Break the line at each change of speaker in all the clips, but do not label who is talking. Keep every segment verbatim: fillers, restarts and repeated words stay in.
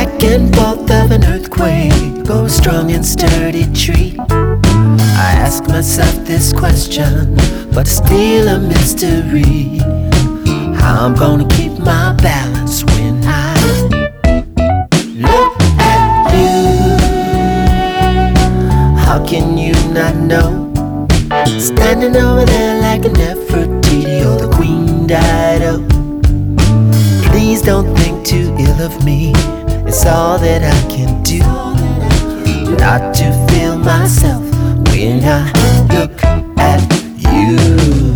back and forth of an earthquake or a strong and sturdy tree. I ask myself this question, but it's still a mystery. How I'm gonna keep my balance when I look at you. How can you not know? Standing over there like a Nefertiti or the Queen Dido. Please don't think too ill of me. It's all that I can do not to feel myself when I look at you.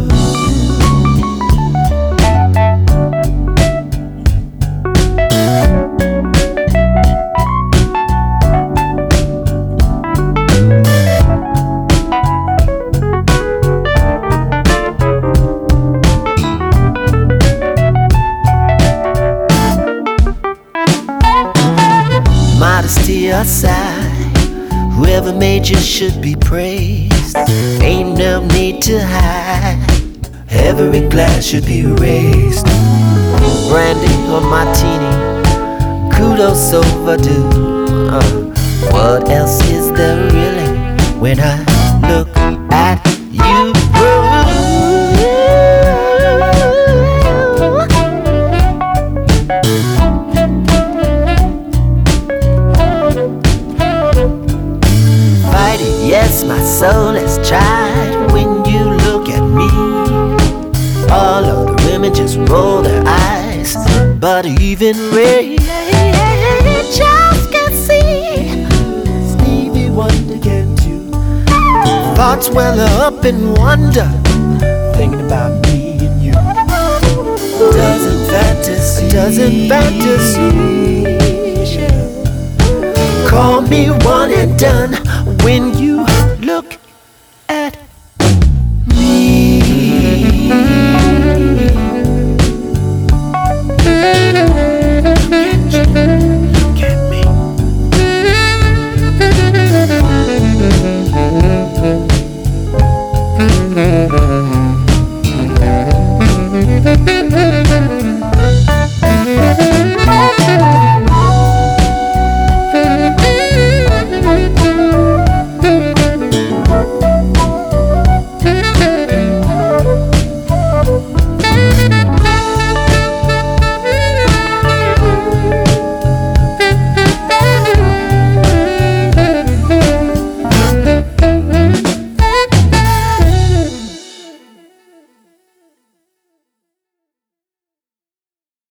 Modesty aside, whoever made you should be praised. Ain't no need to hide, every glass should be raised. Brandy or martini, kudos overdue. uh, What else is there really when I look at you? Yes, my soul has tried when you look at me. All of the women just roll their eyes, but even Rachel can see Stevie Wonder can too. Thoughts well up in wonder, thinking about me and you. Doesn't fantasy, doesn't fantasy. Call me one and done when